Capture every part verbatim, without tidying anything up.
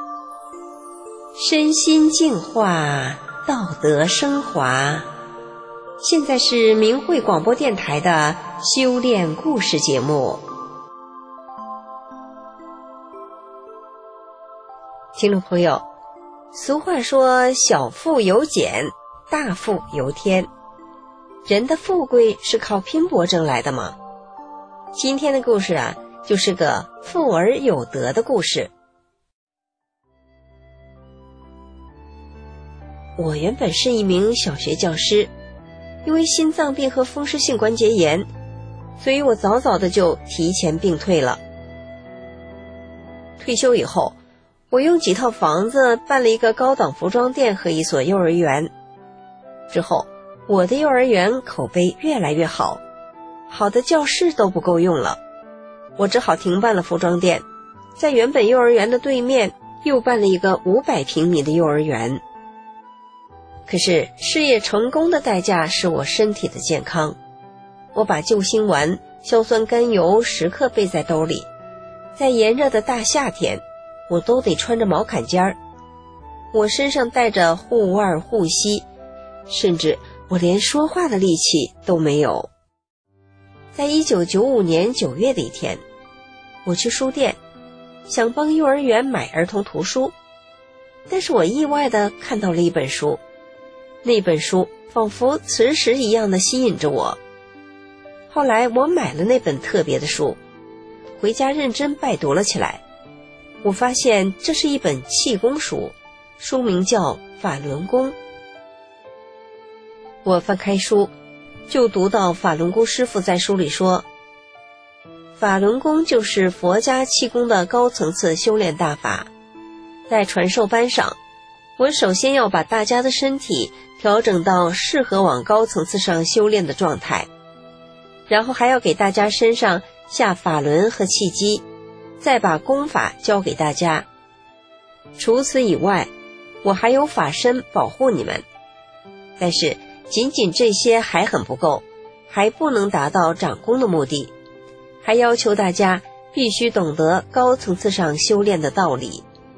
身心净化，道德升华。现在是明慧广播电台的修炼故事节目。听众朋友，俗话说小富由俭，大富由天。人的富贵是靠拼搏挣来的吗？今天的故事啊，就是个富而有德的故事。我原本是一名小学教师，因为心脏病和风湿性关节炎，所以我早早的就提前病退了。退休以后，我用几套房子办了一个高档服装店和一所幼儿园。之后，我的幼儿园口碑越来越好，好的教室都不够用了，我只好停办了服装店，在原本幼儿园的对面又办了一个五百平米的幼儿园。可是事业成功的代价是我身体的健康，我把救心丸、硝酸甘油时刻备在兜里，在炎热的大夏天，我都得穿着毛坎肩儿，我身上带着护腕护膝，甚至我连说话的力气都没有。在一九九五年九月的一天，我去书店，想帮幼儿园买儿童图书，但是我意外地看到了一本书，那本书仿佛磁石一样的吸引着我。后来我买了那本特别的书，回家认真拜读了起来。我发现这是一本气功书，书名叫《法轮功》。我翻开书，就读到法轮功师父在书里说，法轮功就是佛家气功的高层次修炼大法。在传授班上，我首先要把大家的身体调整到适合往高层次上修炼的状态，然后还要给大家身上下法轮和气机，再把功法教给大家。除此以外，我还有法身保护你们。但是仅仅这些还很不够，还不能达到长功的目的，还要求大家必须懂得高层次上修炼的道理。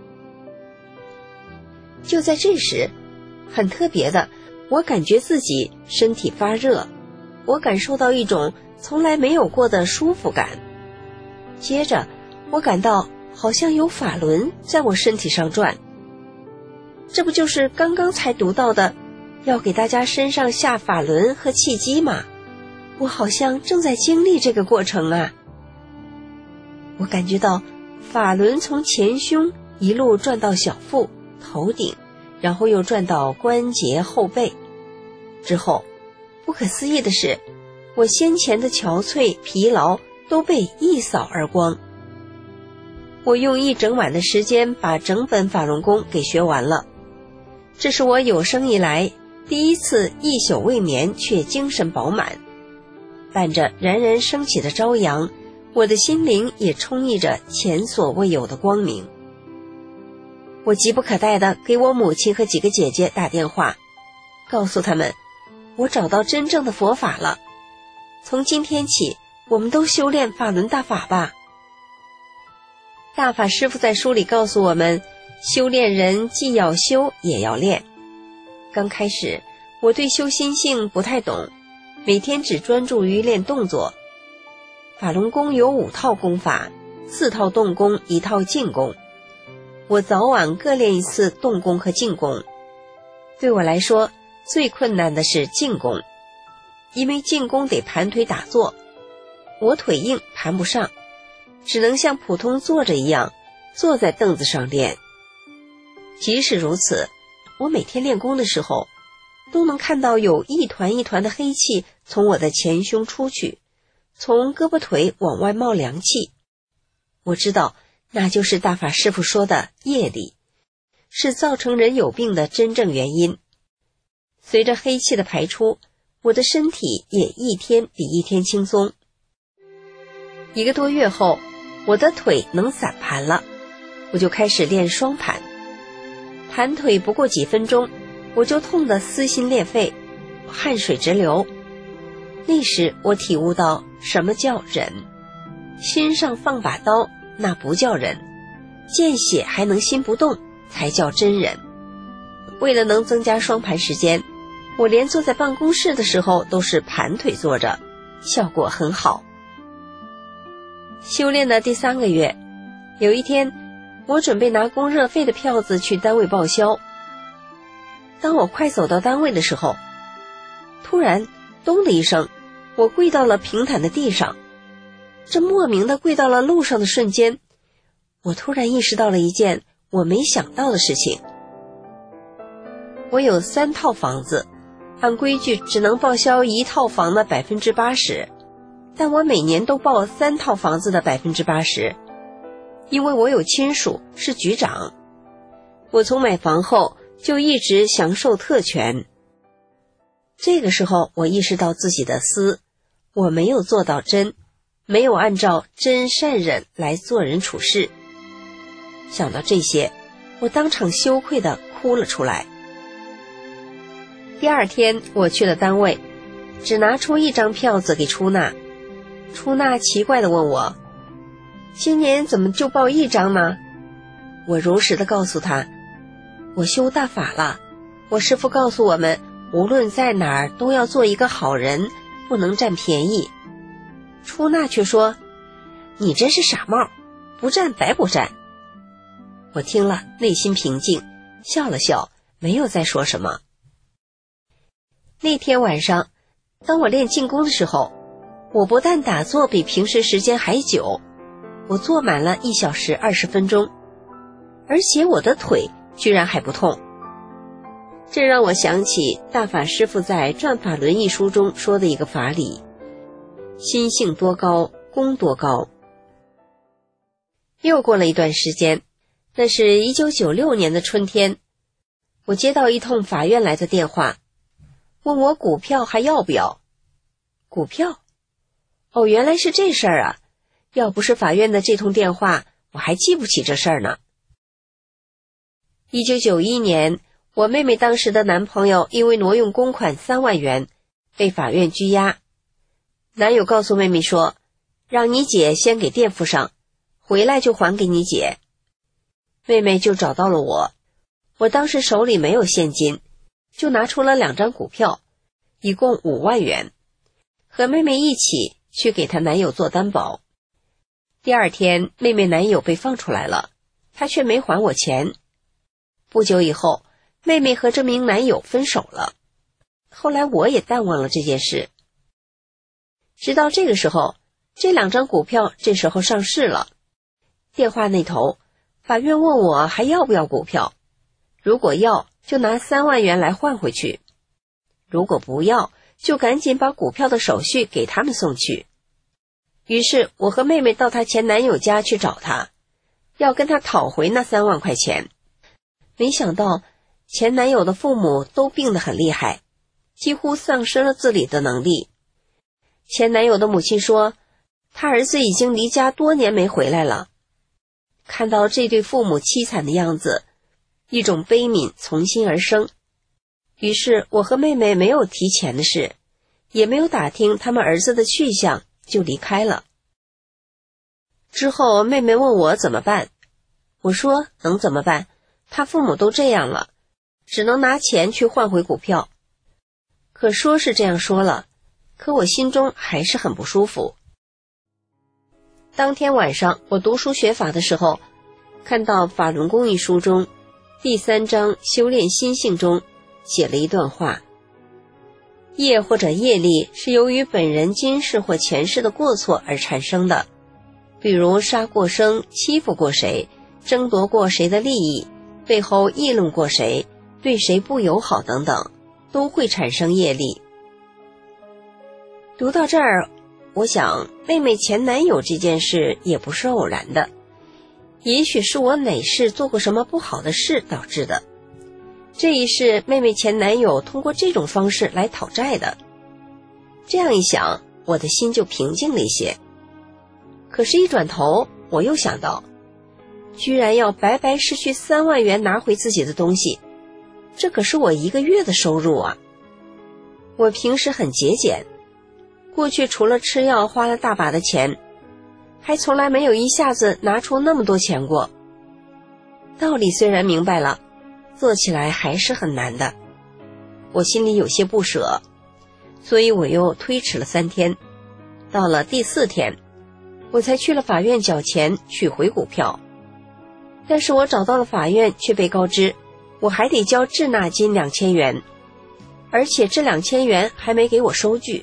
就在这时，很特别的，我感觉自己身体发热，我感受到一种从来没有过的舒服感。接着我感到好像有法轮在我身体上转，这不就是刚刚才读到的要给大家身上下法轮和气机吗？我好像正在经历这个过程啊。我感觉到法轮从前胸一路转到小腹、头顶，然后又转到关节、后背。之后，不可思议的是，我先前的憔悴、疲劳都被一扫而光。我用一整晚的时间把整本法轮功给学完了，这是我有生以来第一次一宿未眠却精神饱满。伴着冉冉升起的朝阳，我的心灵也充溢着前所未有的光明。我急不可待地给我母亲和几个姐姐打电话，告诉他们我找到真正的佛法了，从今天起我们都修炼法轮大法吧。大法师父在书里告诉我们，修炼人既要修也要练。刚开始我对修心性不太懂，每天只专注于练动作。法轮功有五套功法，四套动功，一套静功。我早晚各练一次动功和静功。对我来说，最困难的是静功，因为静功得盘腿打坐，我腿硬盘不上，只能像普通坐着一样坐在凳子上练。即使如此，我每天练功的时候都能看到有一团一团的黑气从我的前胸出去，从胳膊腿往外冒凉气。我知道那就是大法师父说的业力，是造成人有病的真正原因。随着黑气的排出，我的身体也一天比一天轻松。一个多月后，我的腿能散盘了，我就开始练双盘。盘腿不过几分钟，我就痛得撕心裂肺，汗水直流。那时我体悟到什么叫忍，心上放把刀那不叫忍， 见血还能心不动，才叫真人。为了能增加双盘时间，我连坐在办公室的时候都是盘腿坐着，效果很好。修炼的第三个月，有一天，我准备拿供热费的票子去单位报销。当我快走到单位的时候，突然咚的一声，我跪到了平坦的地上。这莫名的跪到了路上的瞬间，我突然意识到了一件我没想到的事情。我有三套房子，按规矩只能报销一套房的 百分之八十， 但我每年都报三套房子的 百分之八十， 因为我有亲属是局长。我从买房后就一直享受特权。这个时候我意识到自己的私，我没有做到真，没有按照真善忍来做人处事。想到这些，我当场羞愧地哭了出来。第二天我去了单位，只拿出一张票子给出纳。出纳奇怪地问我，今年怎么就报一张呢？我如实地告诉他，我修大法了，我师父告诉我们，无论在哪儿都要做一个好人，不能占便宜。出纳却说，你真是傻帽，不占白不占。我听了内心平静，笑了笑，没有再说什么。那天晚上，当我练静功的时候，我不但打坐比平时时间还久，我坐满了一小时二十分钟，而且我的腿居然还不痛。这让我想起大法师父在《转法轮》一书中说的一个法理，心性多高，功多高。又过了一段时间，那是一九九六年的春天，我接到一通法院来的电话，问我股票还要不要。股票？哦，原来是这事儿啊！要不是法院的这通电话，我还记不起这事儿呢。一九九一年，我妹妹当时的男朋友因为挪用公款三万元，被法院拘押。男友告诉妹妹说，让你姐先给垫付上，回来就还给你姐。妹妹就找到了我，我当时手里没有现金，就拿出了两张股票，一共五万元，和妹妹一起去给她男友做担保。第二天，妹妹男友被放出来了，他却没还我钱。不久以后，妹妹和这名男友分手了。后来我也淡忘了这件事。直到这个时候，这两张股票这时候上市了。电话那头，法院问我还要不要股票，如果要，就拿三万元来换回去；如果不要，就赶紧把股票的手续给他们送去。于是我和妹妹到她前男友家去找他，要跟他讨回那三万块钱。没想到前男友的父母都病得很厉害，几乎丧失了自理的能力。前男友的母亲说，他儿子已经离家多年没回来了。看到这对父母凄惨的样子，一种悲悯从心而生。于是我和妹妹没有提钱的事，也没有打听他们儿子的去向，就离开了。之后妹妹问我怎么办，我说能怎么办，他父母都这样了，只能拿钱去换回股票。可说是这样说了，可我心中还是很不舒服。当天晚上我读书学法的时候，看到《法轮功》一书中第三章修炼心性中写了一段话，业或者业力是由于本人今世或前世的过错而产生的，比如杀过生、欺负过谁、争夺过谁的利益、背后议论过谁、对谁不友好等等，都会产生业力。读到这儿，我想妹妹前男友这件事也不是偶然的，也许是我哪世做过什么不好的事导致的。这一世妹妹前男友通过这种方式来讨债的。这样一想，我的心就平静了一些。可是一转头，我又想到，居然要白白失去三万元拿回自己的东西，这可是我一个月的收入啊！我平时很节俭，过去除了吃药花了大把的钱，还从来没有一下子拿出那么多钱过。 道理虽然明白了，做起来还是很难的。我心里有些不舍，所以我又推迟了三天。到了第四天，我才去了法院缴钱取回股票。但是我找到了法院，却被告知我还得交滞纳金两千元，而且这两千元还没给我收据。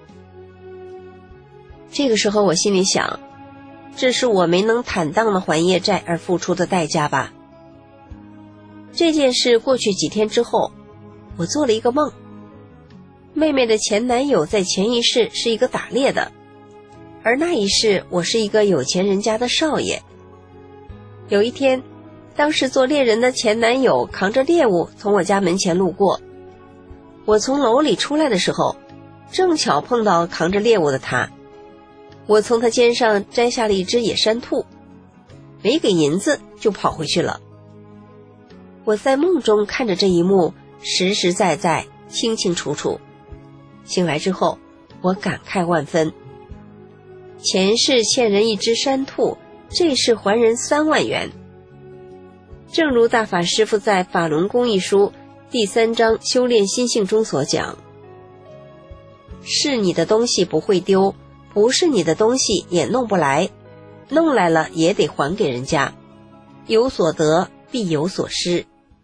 这个时候我心里想，这是我没能坦荡的还业债而付出的代价吧。这件事过去几天之后，我做了一个梦。妹妹的前男友在前一世是一个打猎的，而那一世我是一个有钱人家的少爷。有一天，当时做猎人的前男友扛着猎物从我家门前路过，我从楼里出来的时候，正巧碰到扛着猎物的他。我从他肩上摘下了一只野山兔，没给银子就跑回去了。我在梦中看着这一幕，实实在在，清清楚楚。醒来之后，我感慨万分。前世欠人一只山兔，这世还人三万元。正如大法师父在《法轮功》一书第三章修炼心性中所讲，是你的东西不会丢，不是你的东西也弄不来，弄来了也得还给人家，有所得必有所失。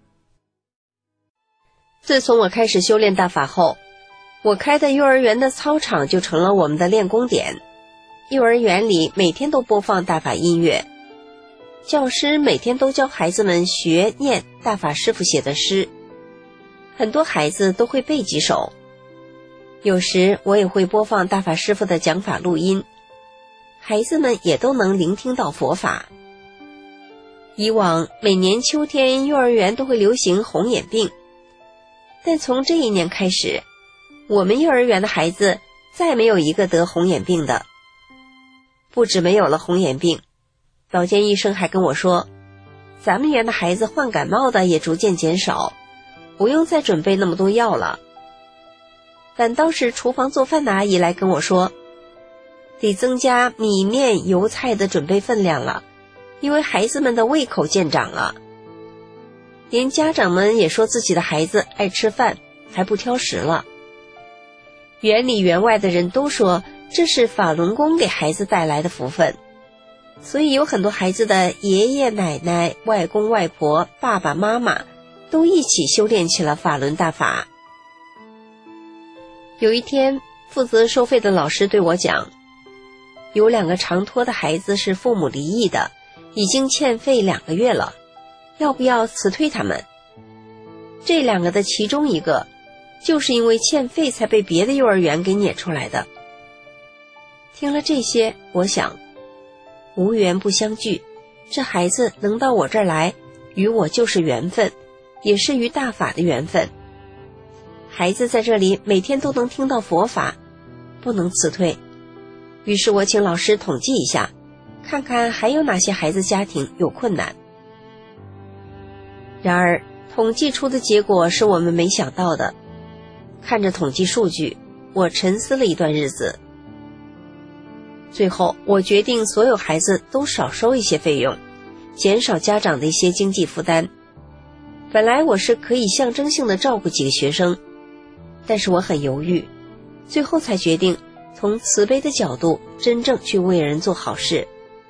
自从我开始修炼大法后，我开的幼儿园的操场就成了我们的练功点。幼儿园里每天都播放大法音乐，教师每天都教孩子们学念大法师父写的诗，很多孩子都会背几首。有时我也会播放大法师父的讲法录音，孩子们也都能聆听到佛法。以往每年秋天幼儿园都会流行红眼病，但从这一年开始，我们幼儿园的孩子再没有一个得红眼病的。不止没有了红眼病，保健医生还跟我说，咱们园的孩子患感冒的也逐渐减少，不用再准备那么多药了。反倒是厨房做饭的阿姨来跟我说，得增加米面油菜的准备分量了，因为孩子们的胃口渐长了。连家长们也说自己的孩子爱吃饭，还不挑食了。园里园外的人都说，这是法轮功给孩子带来的福分，所以有很多孩子的爷爷奶奶、外公外婆、爸爸妈妈都一起修炼起了法轮大法。有一天，负责收费的老师对我讲，有两个常托的孩子是父母离异的，已经欠费两个月了，要不要辞退他们？这两个的其中一个，就是因为欠费才被别的幼儿园给撵出来的。听了这些，我想，无缘不相聚，这孩子能到我这儿来，与我就是缘分，也是与大法的缘分。孩子在这里每天都能听到佛法，不能辞退。于是我请老师统计一下，看看还有哪些孩子家庭有困难。然而统计出的结果是我们没想到的。看着统计数据，我沉思了一段日子。最后我决定所有孩子都少收一些费用，减少家长的一些经济负担。本来我是可以象征性的照顾几个学生，但是我很犹豫，最后才决定从慈悲的角度真正去为人做好事。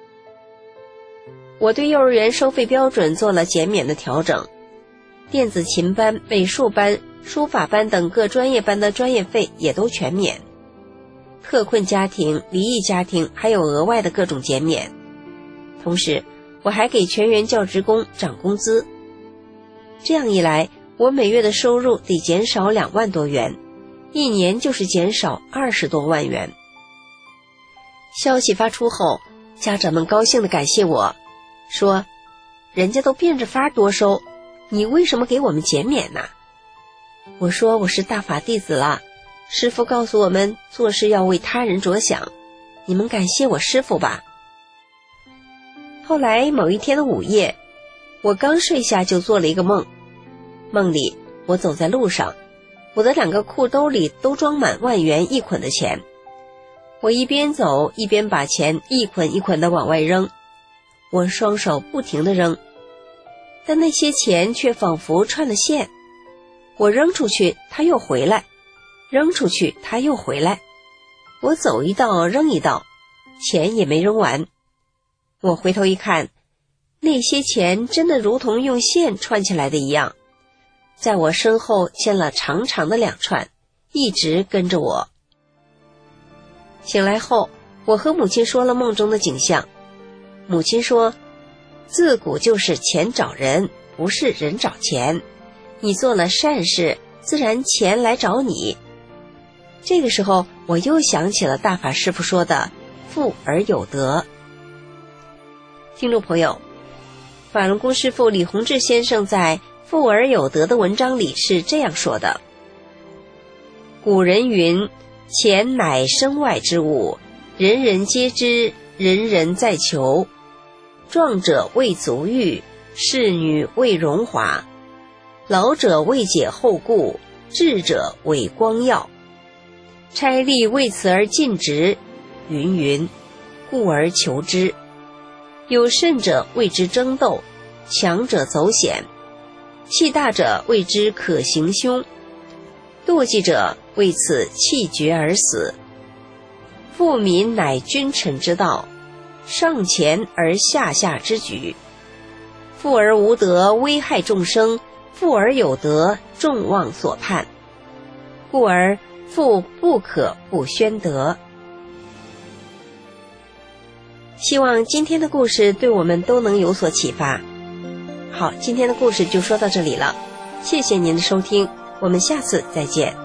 我对幼儿园收费标准做了减免的调整，电子琴班、美术班、书法班等各专业班的专业费也都全免，特困家庭、离异家庭还有额外的各种减免。同时我还给全员教职工涨工资。这样一来，我每月的收入得减少两万多元，一年就是减少二十多万元。消息发出后，家长们高兴地感谢我，说人家都变着法多收，你为什么给我们减免呢？我说我是大法弟子了，师父告诉我们做事要为他人着想，你们感谢我师父吧。后来某一天的午夜，我刚睡下就做了一个梦，梦里我走在路上，我的两个裤兜里都装满万元一捆的钱，我一边走一边把钱一捆一捆地往外扔，我双手不停地扔， 但那些钱却仿佛串了线，我扔出去它又回来，扔出去它又回来，我走一道扔一道，钱也没扔完。我回头一看，那些钱真的如同用线串起来的一样，在我身后牵了长长的两串，一直跟着我。醒来后，我和母亲说了梦中的景象。母亲说，自古就是钱找人，不是人找钱，你做了善事，自然钱来找你。这个时候，我又想起了大法师父说的富而有德。听众朋友，法轮功师父李洪志先生在富而有德的文章里是这样说的：古人云，钱乃身外之物，人人皆知，人人在求。壮者为足欲，仕女为荣华，老者为解后顾，智者为光耀。差吏为此而尽职，云云，故而求之。有甚者为之争斗，强者走险，气大者为之可行凶，妒忌者为此气绝而死。富民乃君臣之道，上前而下下之举。富而无德，危害众生；富而有德，众望所盼。故而富不可不宣德。希望今天的故事对我们都能有所启发。好，今天的故事就说到这里了，谢谢您的收听，我们下次再见。